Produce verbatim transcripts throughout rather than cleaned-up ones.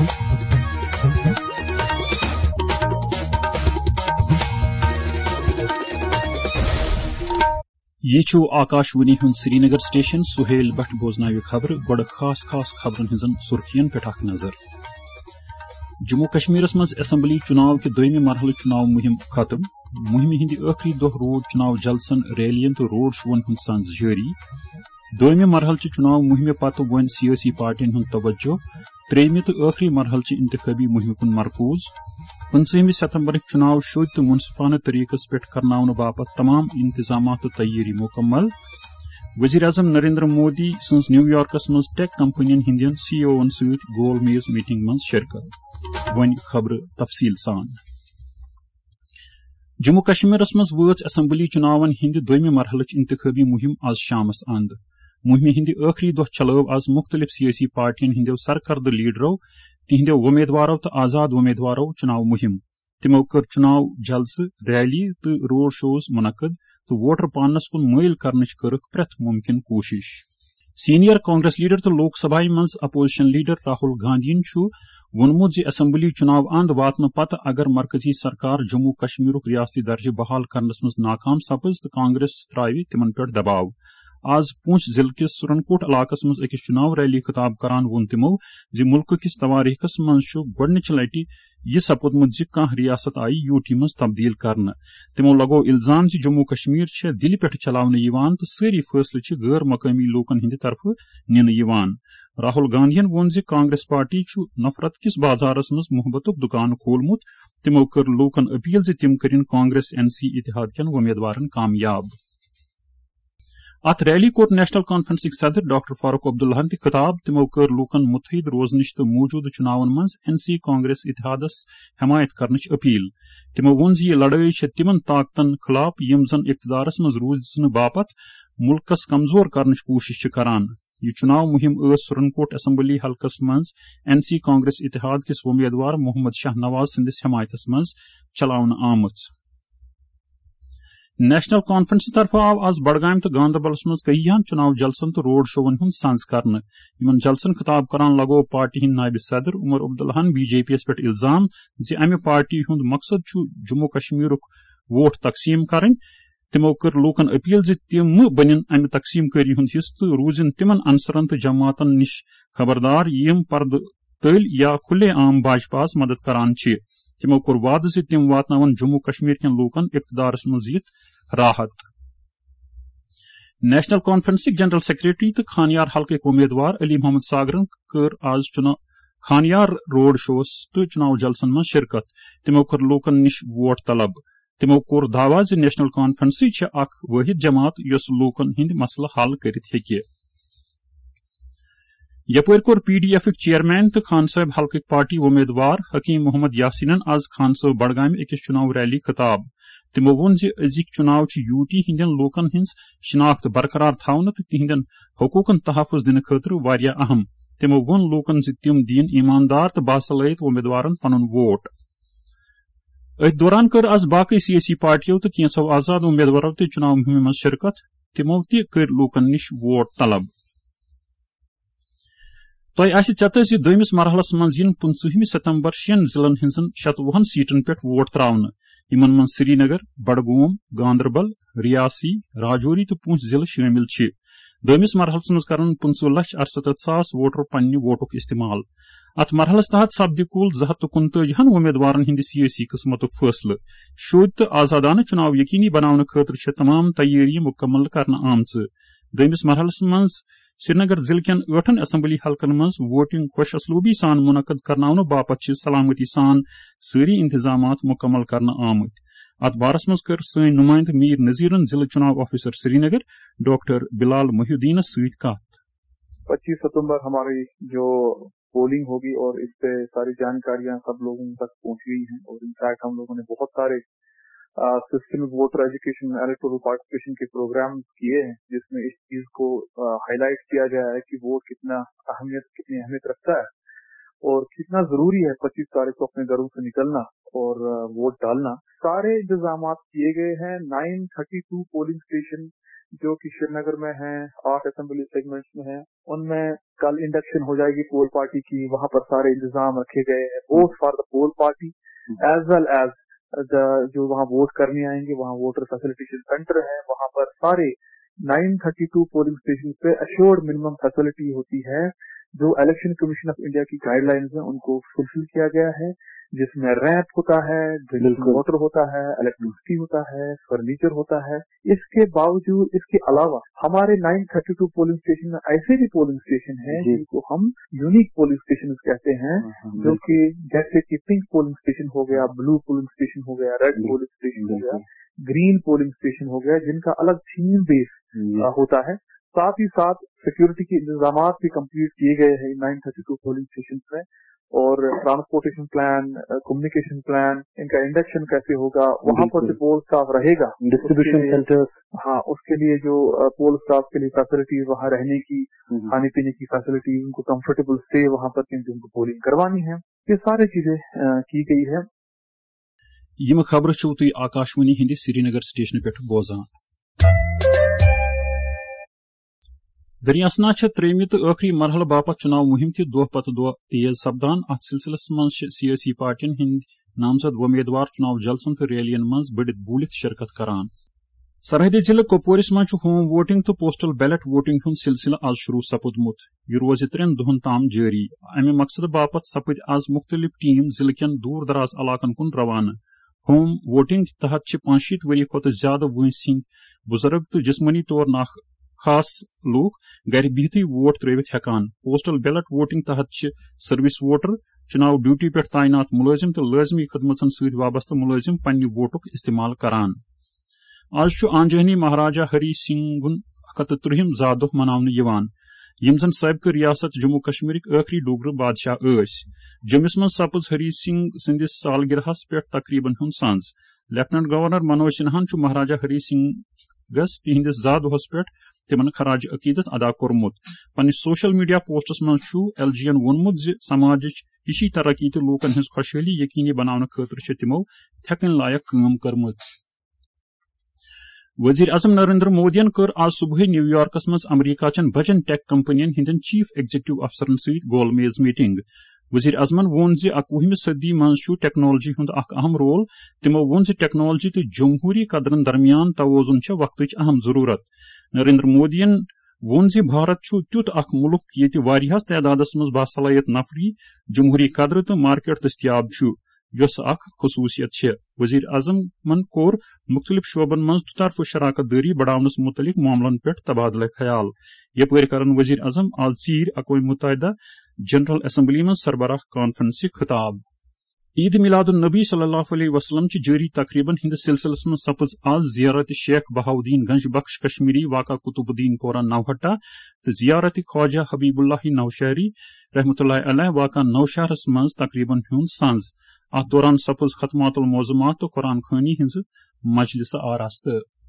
یہ Akashvani Hind Srinagar station Sohail Bhat بوزنائے خبر گوڑ خاص خاص خبرن ہزن سرخین پہ اخ نظر جموں کشمیرس مز اسمبلی چناو کہ دویمہ مرحلہ چناو مہم ختم مہم ہند ٲخری دہ روز چناو جلسن ریلین تو روڈ شوون ہند سنز جاری دویمہ مرحلہ چناو مہم پتہ ون سیاسی پارٹین ہند توجہ تریمہ تو ٲخری مرحلہ انتخابی مہم کن مرکوز پنچہمہ ستمبر چناو شد تو منصفانہ طریقس پہ کرناؤن باپت تمام انتظامات تیاری مکمل وزیر اعظم نریندر مودی سنز نیو یارکس مز ٹیک کمپنین ہندین سی او ست گول میز میٹنگ مز شرکت ون خبر تفصیل سان جموں کشمیرس مز وٲژ اسمبلی چناون ہند دویمہ مرحلہ انتخابی مہم آز شامس اند مہم ہند ٲخری دہ چلو آز مختلف سیاسی پارٹین ہندو سرکرد لیڈرو تہندو امیدوارو تو آزاد امیدوارو چناو مہم تمو کر چناو جلسہ ریلی تو روڈ شوز منعقد تو ووٹر پانس کن مائل کرنچ کرک پریت ممکن کوشش سینئر کانگریس لیڈر تو لوک سبھا مز اپوزیشن لیڈر راہل گاندھی وونمت زِ اسمبلی چناو اند واتنہ پتہ اگر مرکزی سرکار جموں کشمیر ریاستی درجہ بحال کرنس مز ناکام سپز تو کانگریس تراوی تمن پہ دباؤ آز پونچھ ضلع کس سرنکوٹ علاقس مز اکس چناو ریلی خطاب کران وون تمو زِ ملک کس تواریخس مز گۄڈنچ لٹہ یہ سپودمت زِ کانٛہہ ریاست آئی یو ٹی مز تبدیل کرنہ تمو لگو الزام زِ جموں کشمیر چھ دلہ پہ چلاونہ یوان تو ساری فیصلہ چھ غیر مقامی لوکن ہند طرف ننہ یوان راہل گاندھی وون زِ کانگریس پارٹی چھ نفرت کس بازارس مز محبتک دکان کھولمت تمو کر لوکن اپیل زِ تم کرن کانگریس این سی اتحاد کین امیدوارن کامیاب ات ریلی کوٹ نیشنل کانفرنسک صدر ڈاکٹر فاروق عبداللہ تہ خطاب تمو کر لوکن متحد روزنچ تو موجودہ چناون مز این سی کانگریس اتحادس حمایت کرنچ اپیل تمو وون زِ یہ لڑائی چھ تمن طاقتن خلاف یم زن اقتدارس مز روزنہ باپت ملکس کمزور کرنچ کوشش چھ کران یہ چناو مہم ٲس سرنکوٹ اسمبلی حلقس مز این سی کانگریس اتحاد کس امیدوار محمد شاہ نواز سندس حمایتس مز چلاون آمٕژ نیشنل کانفرنس طرف آو آز بڈگام تو گاندربلس مز کئیہن چناو جلسن تو روڈ شوون ہند سنز کرنے یمن جلسن خطاب کران لگو پارٹی ہند نائب صدر عمر عبداللہ بی جے پی یس پہ الزام زِ امہ پارٹی ہند مقصد چھ جموں کشمیر ووٹ تقسیم کرن تمو کر لوکن اپیل زِ تم مہ بنن امہ تقسیم کاری ہند حصہ تو روزن تمن عنصرن تو جماعتن نش خبردار یم پرد تل یا کھلے عام بھاجپاس مدد کران چھ تمو کور وعدہ زِ تم واتناون جموں کشمیر کین لوکن اقتدارس مز یت راحت نیشنل کانفرنسک جنرل سیکریٹری تو خانیار حلقہ امیدوار علی محمد ساگرن کر آز چناو خانیار روڈ شوس تو چناو جلسن من شرکت تمو کر لوکن نش ووٹ طلب تمو کور دعویٰ زِ نیشنل کانفرنس چھ اخ واحد جماعت یس لوکن ہند مسئلہ حل کرت ہیکہ یپر کور پی ڈی ایف چیئرمین تو خان صاحب حلقہ پارٹی امیدوار حکیم محمد یاسینن آز خان صاحب بڈگام اکس چناو ریلی خطاب تمو وون زِ أزِکۍ چناو چھ یو ٹی ہندین لوکن ہنز شناخت برقرار تھاونہ تو تہندین حقوقن تحفظ دنہ خاطر واریاہ اہم تمو وون لوکن زِ تم دین ایماندار تو باصلاحیت امیدوارن پنن ووٹ ات دوران کر آز باقی سیاسی پارٹیو تو کینژو آزاد امیدوارو تہ چناو مہم مز شرکت تمو تہ کر لوکن نش ووٹ طلب تۄہہِ آسہِ ژےٚ زِ دویمس مرحلس منٛز یِن پٕنژٕہمہِ ستمبر شین ضلعن ہٕنٛزن شتوُہن سیٹن پٮ۪ٹھ ووٹ تراونہٕ یِمن منٛز سری نگر بڈگوم گاندربل ریاسی راجوری تہٕ پونچھ ضلع شٲمِل چھِ دویمس مرحلس منٛز کرن پٕنژٕہ لچھ ارستتھ ساس ووٹر پننہِ ووٹُک استعمال اتھ مرحلس تحت سپدِ کُل زٕ ہتھ تہٕ کُنتٲجِہن امیدوارن ہٕنٛدِ سیٲسی قٕسمتُک فٲصلہٕ شوٗدۍ تہٕ آزادانہٕ چُناو یقینی بناونہٕ خٲطرٕ چھےٚ تمام تیٲری مُکمل کرنہٕ آمژٕ دویمس مرحلس منٛز سری نگر ضلع کٮ۪ن ٲٹھن اسمبلی حلقن منٛز ووٹنگ خۄش اسلوٗبی سان منعقد کرناونہٕ باپتھ چھِ سلامتی سان سٲری انتظامات مُکمل کرنہٕ آمٕتۍ اتھ بارس منٛز کٔر سٲنۍ نُمٲیندٕ میٖر نذیرن ضلع چُناو officer Srinagar doctor Bilal محی الدینس سۭتۍ کتھ پچیس ستمبر ہماری جو پولنگ ہوگی اور اس پہ ساری جانکاریاں سب لوگوں تک پہنچ گئی ہیں اور انفیکٹ ہم لوگوں نے بہت سارے systemic voter education electoral participation کے پروگرام کیے ہیں جس میں اس چیز کو ہائی لائٹ کیا گیا ہے کہ ووٹ کتنا اہمیت کتنی اہمیت رکھتا ہے اور کتنا ضروری ہے پچیس تاریخ کو اپنے گھروں سے نکلنا اور ووٹ ڈالنا. سارے انتظامات کیے گئے ہیں. Nine thirty two polling station जो कि श्रीनगर में हैं, आठ असेंबली सेगमेंट्स में हैं, उनमें कल इंडक्शन हो जाएगी पोल पार्टी की। वहां पर सारे इंतजाम रखे गए हैं both for the poll party as well as the जो वहां वोट करने आएंगे। वहां वोटर फैसिलिटेशन सेंटर है, वहां पर सारे नौ सौ बत्तीस पोलिंग स्टेशन पे अश्योर्ड मिनिमम फैसिलिटी होती है जो इलेक्शन कमीशन ऑफ इंडिया की गाइडलाइंस है उनको फुलफिल किया गया है, जिसमें रैंप होता है, ड्रिंकिंग वाटर होता है, इलेक्ट्रिसिटी होता है, फर्नीचर होता है। इसके बावजूद, इसके अलावा हमारे नौ सौ बत्तीस पोलिंग स्टेशन में ऐसे भी पोलिंग स्टेशन हैं जिनको हम यूनिक पोलिंग स्टेशन कहते हैं, जो कि जैसे कि पिंक पोलिंग स्टेशन हो गया, ब्लू पोलिंग स्टेशन हो गया, रेड पोलिंग स्टेशन हो गया, ग्रीन पोलिंग स्टेशन हो गया, जिनका अलग थीम बेस होता है। साथ ही साथ सिक्योरिटी के इंतजाम भी कंप्लीट किए गए हैं नौ सौ बत्तीस पोलिंग स्टेशन में, और ट्रांसपोर्टेशन प्लान, कम्युनिकेशन प्लान, इनका इंडक्शन कैसे होगा, वहां पर जो पोल स्टाफ रहेगा, डिस्ट्रीब्यूशन सेंटर, हाँ, उसके लिए जो पोल स्टाफ के लिए फैसिलिटीज, वहां रहने की, खाने पीने की फैसिलिटीज, उनको कंफर्टेबल स्टे वहां पर क्योंकि उनको पोलिंग करवानी है, ये सारी चीजें की गई है। यम खबर छो तुई आकाशवाणी हिंदी श्रीनगर स्टेशन पे बोजान। दरियासना त्रेमि तो आखिरी मरहल बापत चुनाव मुहिम थी दोह पत दोह तेज सपदान। अत सिलसिलस मज सियासी पार्टियन हिंद नामजद उम्मीदवार चुनाव जलसन तो रैलियन मज बढ़ित बूलित शिरकत करान। सरहदी जिले कुपवारिस मज होम वोटिंग तो पोस्टल बैलेट वोटिंग हुंद सिलसिला आज शुरू सपुदमुत। यह रोज त्रेन दोहन ताम जारी। अमे मकसद बापत सपद आज मुख्तलिफ टीम जिले कन दूर दराज इलाकन कुन रवाना। होम वोटिंग तहत पांशीत वरी खुद ज्यादा वंस हिंद बुजुर्ग तो जिस्मनी तौर ना खास लूक गर बिहती वोट त्रिवित हेकान। पोस्टल बैलेट वोटिंग तहत सर्विस वोटर, चुनाव ड्यूटी पे तैनात मुलाजिम तो लाजमी खदमतन सत वाबस्त मुलाजिम पन्ने वोटुक इस्तेमाल करान। आज आंजहनी महाराजा हरी सिंह अकतुरहिम जादोह मनावने यवान, यम जन सबक रियासत जम्मू कश्मीर आखिरी डोगर बादशाह अस। जम्मुस मज सपज हरी सिंह सिंदिस सालगिरहस पे तकरीबन हुन सांझ। लेफ्टिनेंट गवर्नर मनोज सिन्हान महाराजा हरी सिंहस तिहंदिस जादोहस पे तिमन खराज अकीदत अदा कोरमुत। पन्निस सोशल मीडिया पोस्टस मज एलजीएन वोनमुत ज समाजच हिशी तरक्की तो लोकन हज खुशहाली यकीनी बनाने खतर तिमो थकन लायक काम करमुत। वजीर आजम नरेंद्र मोदियन कर आज सुबह न्यूयॉर्कस मज अमरीका चन बजन टेक कंपनियन हिंदन चीफ एग्जीक्यूटिव अफसरन सत गोलमेज मीटिंग। वजीर आजमन वोन ज अकवुहमि सदी मज टेक्नोलॉजी हुंद अख अहम रोल। तिमो वोन ज टेक्नोलॉजी तो जमहूरी कदरन दरमियान तवोजुन वक्तच अहम जरूरत। नरेंद्र मोदियन वोन ज भारत तुत अख मुल्क ये वारियास तादादस मज बासलाहियत नफरी, जमहूरी कदर तो मार्केट दस्तियाब यस अख खसूसियत। वजीर आजमन कोर मुख्तलिफ शोबन मज तरफ शराकत दारी बढ़ावनस मुतलिक मामलन पे तबादला ख्याल। यपर करन वजीर आजम आज चीर अक़वाम मुत्तहिदा जनरल असम्बली मज सरबराह कॉन्फ्रेंस खिताब। ईद मिलादुन नबी सल्लल्लाहु अलैहि वसल्लम ची जारी तकरीबन हिंद सिलसिलस में सपज आज जियारत शेख बहाउद्दीन गंज बख्श कश्मीरी वाका कुतुबुद्दीन कोरा नवहट्टा तो जियारत ख्वाजा हबीबुल्लाह नौशहरी रहमतुल्लाह अलैह वाका नौशहरस मज तकरीबन हुन सांझ। अत दौरान सपज खतमातुल मौज़ूमात तो कुरान खानी हिंज मजलिस आरास्त।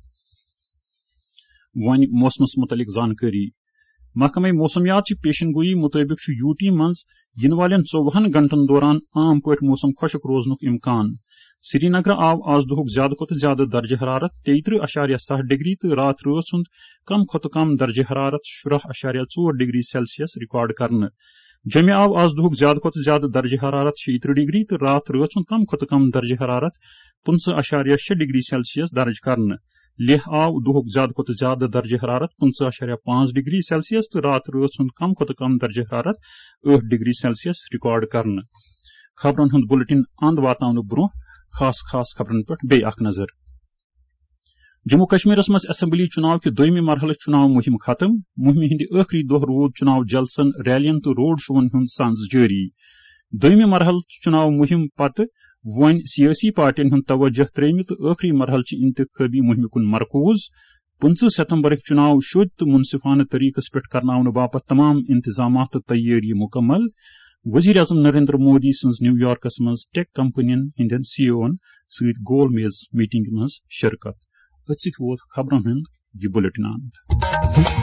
वन मौसमस मुतलिक जानकारी। महकमे मौसमियात की पेशन गोई मुताबिक यूटी मज इन वालन चौवहन घंटन दौरान आम पट मौसम खुशक रोजनुक इम्कान। श्रीनगर आव आज दुहुक ज्यादा खुद ज्यादा दर्ज हरारत तेतरह अशारिया सह डिग्री तो रात रोज हुंद कम खुद कम दर्ज हरारत शुरह अशारिया चोर डिग्री सेल्सियस रिकॉर्ड करने। जमे आव आज दुहुक ज्यादा खुद ज्यादा दर्ज हरारत शीतर डिग्री तो रात रोज हुंद कम खुद कम दर्ज हरारत पंच अशारिया छह डिग्री सेल्सियस दर्ज करने। लेह आव दुहुक ज्यादा खुद ज्यादा दर्ज हरारत पंच अशारिया पांच डिग्री सेल्सियस तो रात रोज हुंद कम खुद कम दर्ज हरारत आठ डिग्री सेल्सियस रिकॉर्ड करने। खबरन हुंद बुलेटिन अंद वातावने ब्रोह खास खास खबरन पे बे अख नजर। जम्मू कश्मीरस मज असेंबली चुनाव के दोयमि मरहल चुनाव मुहिम खत्म। मुहिम हिंद आखिरी दोह रोद चुनाव जलसन, रैलियन तो रोड शोन हुंद सांझ जारी। दोयमि मरहल चुनाव मुहिम पत वन सियासी पार्टियन हुंद तवज्जह त्रेमि तो आखिरी मरहल ची इंतखाबी मुहिम कुन मरकूज। पंच सितंबर चुनाव शुद्ध तो मुनसिफाना तरीकस पे करनावने बापत तमाम इंतजामात तो तैयारी मुकम्मल। वजीर आजम नरेंद्र मोदी सन्ज न्यूयॉर्कस मज टेक कंपनियन हिंदन सीओन सत गोलमेज मीटिंग मज शिरकत। अत वोत खबरन हुंद यह बुलेटिन।